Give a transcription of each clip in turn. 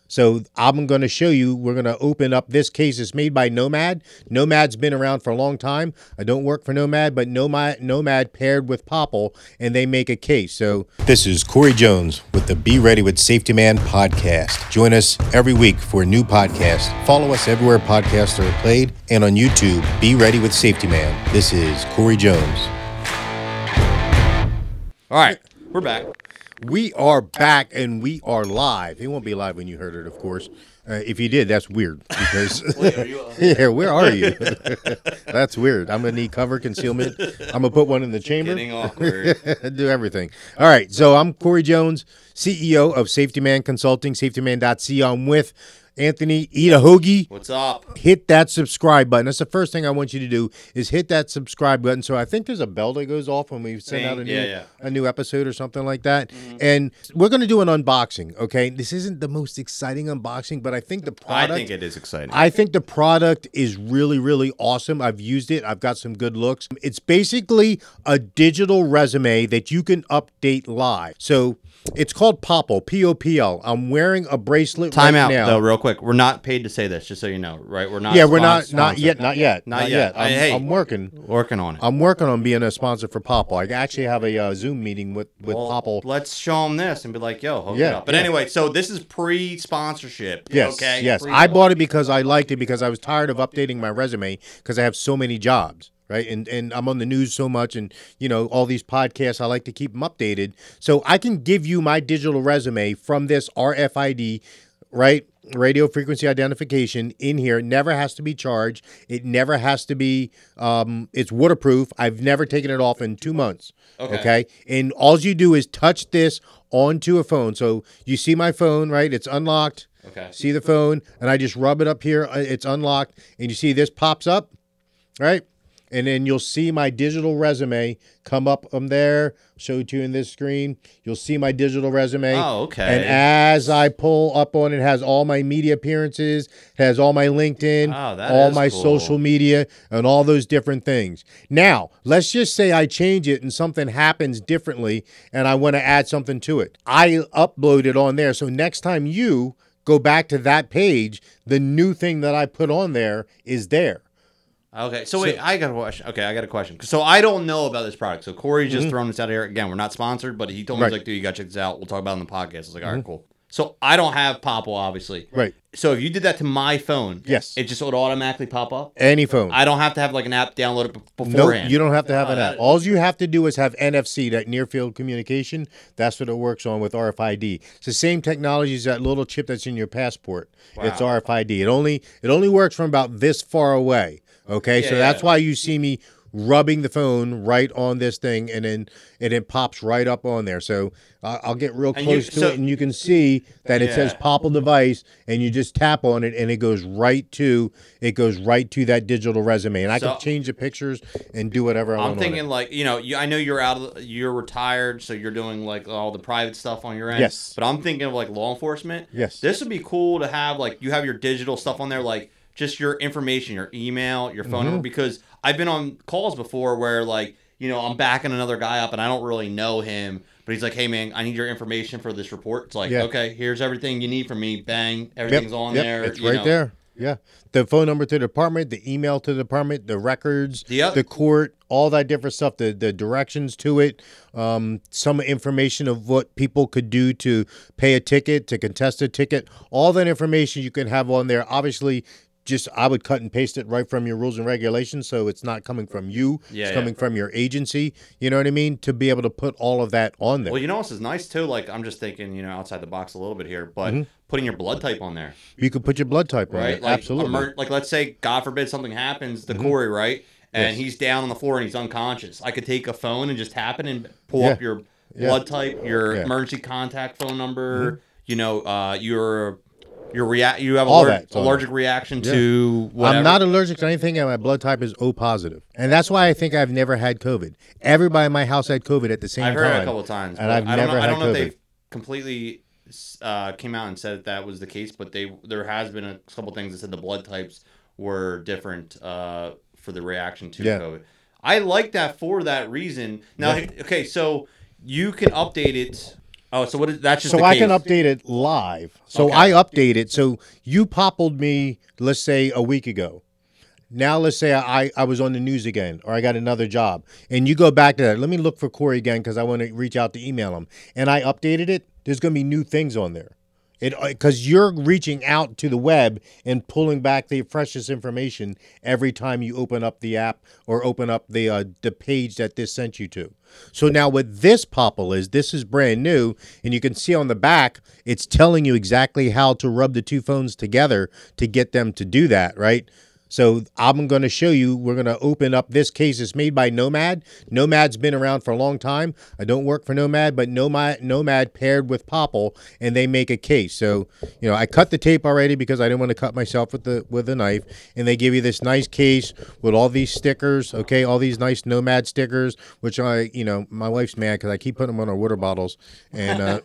So I'm going to show you, we're going to open up this case. It's made by Nomad. Nomad's been around for a long time. I don't work for Nomad, but Nomad paired with Popple, and they make a case. So this is Corey Jones with the Be Ready with Safety Man podcast. Join us every week for a new podcast. Follow us everywhere podcasts are played and on YouTube. Be Ready with Safety Man. This is Corey Jones. All right, we're back. We are back and we are live. It won't be live when you heard it, of course. If you did, that's weird because yeah, where are you? That's weird. I'm gonna need cover concealment. I'm gonna put one in the chamber. Getting awkward. Do everything. All right. So I'm Corey Jones, CEO of Safety Man Consulting, safetyman.co. I'm with Anthony Itahogi. What's up? Hit that subscribe button. That's the first thing I want you to do is hit that subscribe button. So I think there's a bell that goes off when we send out a new episode or something like that. Mm-hmm. And we're going to do an unboxing, okay? This isn't the most exciting unboxing, but I think the product... I think it is exciting. I think the product is really, really awesome. I've used it. I've got some good looks. It's basically a digital resume that you can update live. So... it's called Popple, P-O-P-L. I'm wearing a bracelet Time right out, now. though, real quick. We're not paid to say this, just so you know, right? We're not. Yeah, we're not sponsored. not yet. I'm working. Working on it. I'm working on being a sponsor for Popple. I actually have a Zoom meeting with Popple. Let's show them this and be like, yo, hook it up. But anyway, so this is pre-sponsorship. Yes, okay? yes. I bought it because I liked it because I was tired of updating my resume because I have so many jobs. Right. And I'm on the news so much and, you know, all these podcasts, I like to keep them updated. So I can give you my digital resume from this RFID, right? Radio frequency identification in here. It never has to be charged. It never has to be, it's waterproof. I've never taken it off in 2 months. Okay. And all you do is touch this onto a phone. So you see my phone, right? It's unlocked. Okay. See the phone and I just rub it up here. It's unlocked and you see this pops up, right? And then you'll see my digital resume come up from there. Show it to you in this screen. You'll see my digital resume. Oh, okay. And as I pull up on it, has all my media appearances, has all my LinkedIn, all my social media, and all those different things. Now, let's just say I change it and something happens differently, and I want to add something to it. I upload it on there. So next time you go back to that page, the new thing that I put on there is there. Okay, so wait, I got a question. Okay, I got a question. So I don't know about this product. So Corey's just throwing this out here. Again, we're not sponsored, but he told me, he's like, dude, you got to check this out. We'll talk about it on the podcast. I was like, all right, cool. So I don't have Popple, obviously. Right. So if you did that to my phone, yes, it just would automatically pop up? Any phone. I don't have to have like an app downloaded beforehand. Nope, you don't have to have an app. All you have to do is have NFC, that near field communication. That's what it works on with RFID. It's the same technology as that little chip that's in your passport. Wow. It's RFID. It only works from about this far away. Okay, so that's why you see me rubbing the phone right on this thing, and then it pops right up on there. So I'll get real close to it, and you can see that it says Popple device, and you just tap on it, and it goes right to that digital resume, and I can change the pictures and do whatever I want. I'm thinking like, you know, I know you're retired, so you're doing like all the private stuff on your end. Yes, but I'm thinking of like law enforcement. Yes, this would be cool to have like you have your digital stuff on there, like just your information, your email, your phone number, because I've been on calls before where like, you know, I'm backing another guy up and I don't really know him, but he's like, hey man, I need your information for this report. It's like, okay, here's everything you need from me. Bang, everything's on there. It's right there. Yeah. The phone number to the department, the email to the department, the records, the court, all that different stuff, the directions to it, some information of what people could do to pay a ticket, to contest a ticket, all that information you can have on there. Obviously, I would cut and paste it right from your rules and regulations, so it's not coming from you. It's coming from your agency. You know what I mean? To be able to put all of that on there. Well, you know what's nice too? Like, I'm just thinking, you know, outside the box a little bit here, but putting your blood type on there. You could put your blood type on there. Like, absolutely. Like, let's say, God forbid, something happens to Corey, right? And he's down on the floor and he's unconscious. I could take a phone and just tap it and pull up your blood type, your emergency contact phone number, you know, you have allergic reaction to whatever. I'm not allergic to anything, and my blood type is O positive, and that's why I think I've never had COVID. Everybody in my house had COVID at the same time. I've heard it a couple of times, and I've never had COVID. I don't know if they've completely came out and said that was the case, but there has been a couple things that said the blood types were different for the reaction to COVID. I like that for that reason. Now, okay, so you can update it Oh, so what is that's just So the I case. can update it live. So Okay. I update it. So you poppled me, let's say, a week ago. Now let's say I was on the news again, or I got another job, and you go back to that. Let me look for Corey again because I want to reach out to email him. And I updated it. There's going to be new things on there. It because you're reaching out to the web and pulling back the freshest information every time you open up the app or open up the page that this sent you to. So now what this Popple is, this is brand new, and you can see on the back, it's telling you exactly how to rub the two phones together to get them to do that, right? So I'm going to show you, we're going to open up this case. It's made by Nomad. Nomad's been around for a long time. I don't work for Nomad, but Nomad paired with Popple, and they make a case. So, I cut the tape already because I didn't want to cut myself with a knife. And they give you this nice case with all these stickers, okay, all these nice Nomad stickers, which my wife's mad because I keep putting them on our water bottles. And,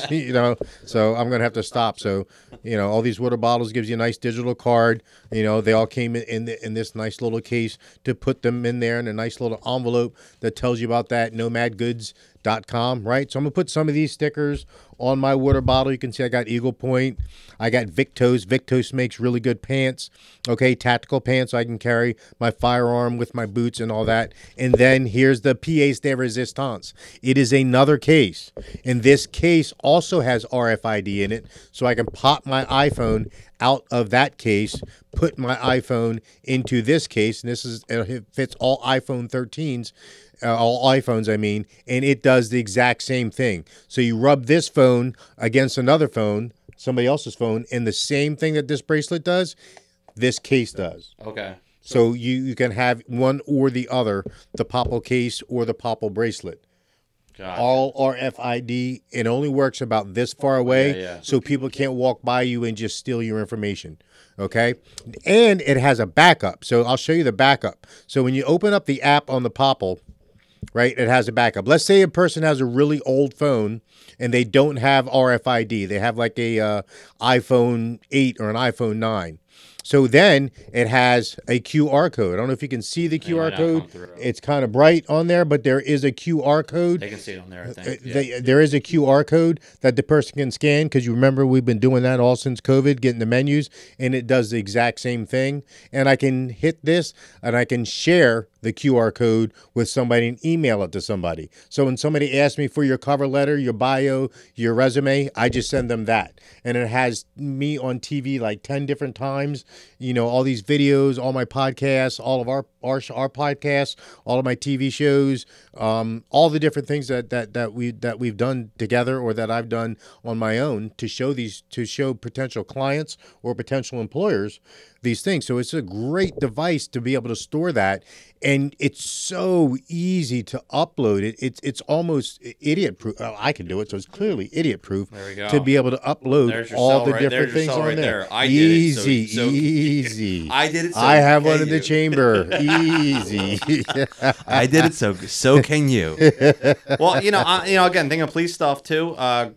so I'm going to have to stop. So, all these water bottles gives you a nice digital card. They all came in this nice little case to put them in there in a nice little envelope that tells you about that nomadgoods.com, right? So I'm going to put some of these stickers on my water bottle. You can see I got Eagle Point. I got Victos. Victos makes really good pants, okay, tactical pants. So I can carry my firearm with my boots and all that. And then here's the pièce de résistance. It is another case. And this case also has RFID in it, so I can pop my iPhone out of that case, put my iPhone into this case, and it fits all iPhone 13s, all iPhones, I mean, and it does the exact same thing. So you rub this phone against another phone, somebody else's phone, and the same thing that this bracelet does, this case does. Okay. So you can have one or the other, the Popple case or the Popple bracelet. Gotcha. All RFID. It only works about this far away, Yeah. so people can't walk by you and just steal your information. Okay? And it has a backup. So I'll show you the backup. So when you open up the app on the Popple, right, it has a backup. Let's say a person has a really old phone and they don't have RFID. They have like a iPhone 8 or an iPhone 9. So then it has a QR code. I don't know if you can see the QR code. It's kind of bright on there, but there is a QR code. They can see it on there, I think. Yeah. There is a QR code that the person can scan because you remember we've been doing that all since COVID, getting the menus, and it does the exact same thing. And I can hit this and I can share the QR code with somebody and email it to somebody. So when somebody asks me for your cover letter, your bio, your resume, I just send them that. And it has me on TV like 10 different times, all these videos, all my podcasts, all of our podcasts, all of my TV shows, all the different things that we've done together or that I've done on my own to show potential clients or potential employers these things. So it's a great device to be able to store that, and it's so easy to upload it. It's almost idiot proof. I can do it, so it's clearly idiot proof. There we go. To be able to upload all the different things on there. I did Easy, it. So easy. I did it. So I have one can in the you. chamber. Easy. I did it, so can you. Well, again, thinking of police stuff too.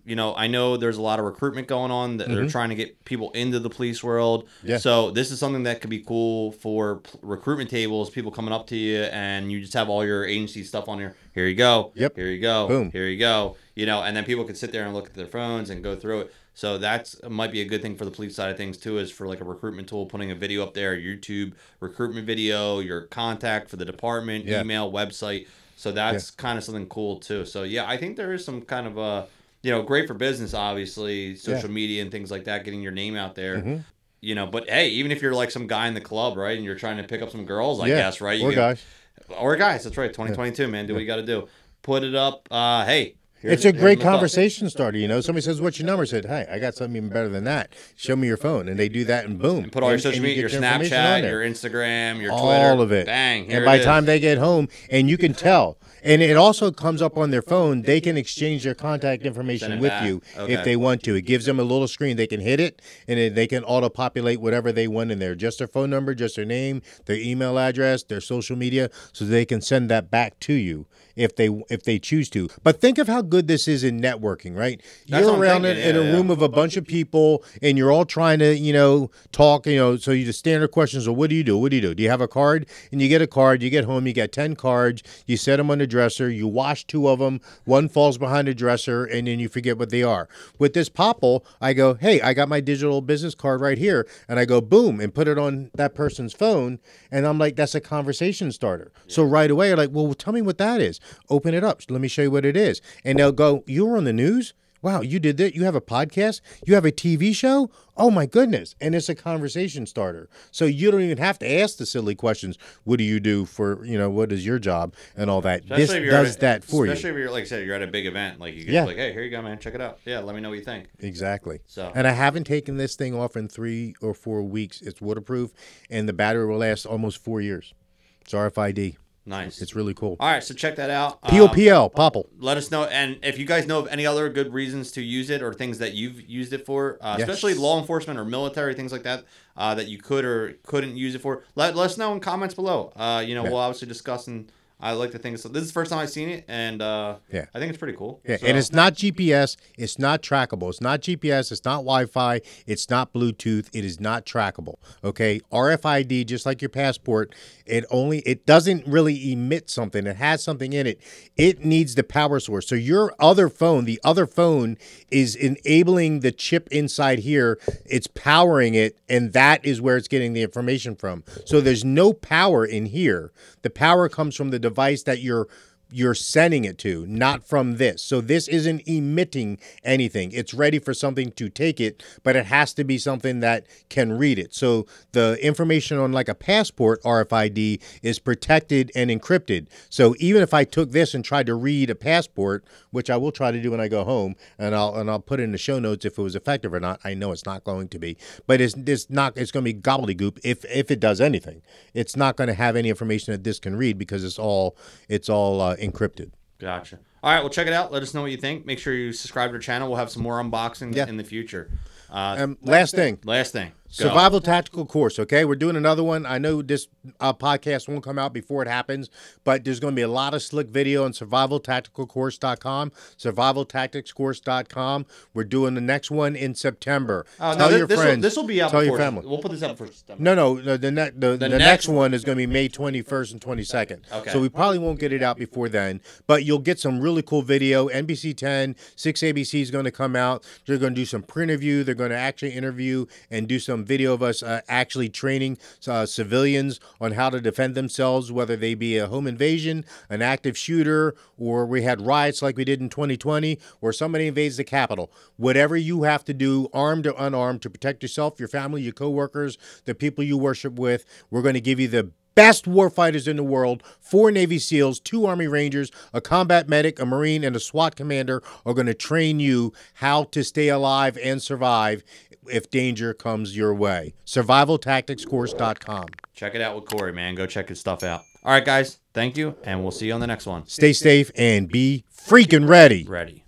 I know there's a lot of recruitment going on that they're trying to get people into the police world. Yeah. So this is something that could be cool for recruitment tables. People coming up to you and you just have all your agency stuff on here. Here you go. Yep. Here you go. Boom. Here you go. And then people can sit there and look at their phones and go through it. So might be a good thing for the police side of things too, is for like a recruitment tool, putting a video up there, YouTube recruitment video, your contact for the department, email, website. So that's kind of something cool too. So yeah, I think there is some kind of great for business, obviously, social media and things like that, getting your name out there. Mm-hmm. But hey, even if you're like some guy in the club, right, and you're trying to pick up some girls, I guess, right? Guys. Or guys, that's right. 2022, man. Do what you got to do. Put it up. Hey. It's a great conversation starter. Somebody says, "What's your number?" I said, "Hey, I got something even better than that. Show me your phone," and they do that, and boom. And put all your social media, your Snapchat, your Instagram, your Twitter, all of it. Bang. Here and by it the is. time they get home, and you can tell, and it also comes up on their phone. They can exchange their contact information with back. you Okay. if they want to. It gives them a little screen. They can hit it, and they can auto-populate whatever they want in there. Just their phone number, just their name, their email address, their social media, so they can send that back to you if they choose to. But think of how good this is in networking, right? That's You're what I'm around thinking, in a yeah. room of a bunch of people, and you're all trying to, talk, so you the standard questions are, what do you do? What do you do? Do you have a card? And you get a card, you get home, you get 10 cards, you set them on the dresser, you wash 2 of them, one falls behind the dresser, and then you forget what they are. With this Popple, I go, hey, I got my digital business card right here, and I go, boom, and put it on that person's phone, and I'm like, that's a conversation starter. So right away, you're like, well, tell me what that is. Open it up. Let me show you what it is. And they'll go, you were on the news? Wow, you did that? You have a podcast? You have a TV show? Oh, my goodness. And it's a conversation starter. So you don't even have to ask the silly questions. What do you do for, what is your job and all that? Especially This if you're does that for you. Especially if you're, like I said, you're at a big event. Like, you can Yeah. be like, hey, here you go, man. Check it out. Yeah, let me know what you think. Exactly. So- And I haven't taken this thing off in 3 or 4 weeks. It's waterproof, and the battery will last almost 4 years. It's RFID. Nice. It's really cool. All right, so check that out. POPL, Popple. Let us know, and if you guys know of any other good reasons to use it or things that you've used it for, especially law enforcement or military, things like that, that you could or couldn't use it for, let us know in comments below. We'll obviously discuss, and I like to think so. This is the first time I've seen it, and I think it's pretty cool. Yeah, So- and it's not GPS. It's not trackable. It's not GPS. It's not Wi-Fi. It's not Bluetooth. It is not trackable. Okay, RFID, just like your passport, it doesn't really emit something. It has something in it. It needs the power source. So your other phone, the other phone, is enabling the chip inside here. It's powering it, and that is where it's getting the information from. So there's no power in here. The power comes from the device that you're sending it to, not from this. So this isn't emitting anything. It's ready for something to take it, but it has to be something that can read it. So the information on like a passport RFID is protected and encrypted. So even if I took this and tried to read a passport, which I will try to do when I go home, and I'll put it in the show notes if it was effective or not. I know it's not going to be, but it's going to be gobbledygook if it does anything. It's not going to have any information that this can read because it's all encrypted. Gotcha. All right, well, check it out. Let us know what you think. Make sure you subscribe to our channel. We'll have some more unboxing in the future. Last thing. Go. Survival tactical course. Okay, we're doing another one. I know this podcast won't come out before it happens, but there's going to be a lot of slick video on survivaltacticalcourse.com, survivaltacticscourse.com. We're doing the next one in September. Tell your friends. This will be out Tell before. your family. We'll put this up for September. No. The next one is going to be May 21st and 22nd. Okay. So we probably won't get it out before then, but you'll get some really cool video. NBC 10, 6ABC is going to come out. They're going to do some pre-interview. They're going to actually interview and do some video of us actually training civilians on how to defend themselves, whether they be a home invasion, an active shooter, or we had riots like we did in 2020, or somebody invades the Capitol. Whatever you have to do, armed or unarmed, to protect yourself, your family, your coworkers, the people you worship with, we're going to give you the best warfighters in the world. 4 Navy SEALs, 2 Army Rangers, a combat medic, a Marine, and a SWAT commander are going to train you how to stay alive and survive if danger comes your way. Survivaltacticscourse.com. Check it out with Corey, man. Go check his stuff out. All right, guys. Thank you, and we'll see you on the next one. Stay safe and be freaking ready. Ready.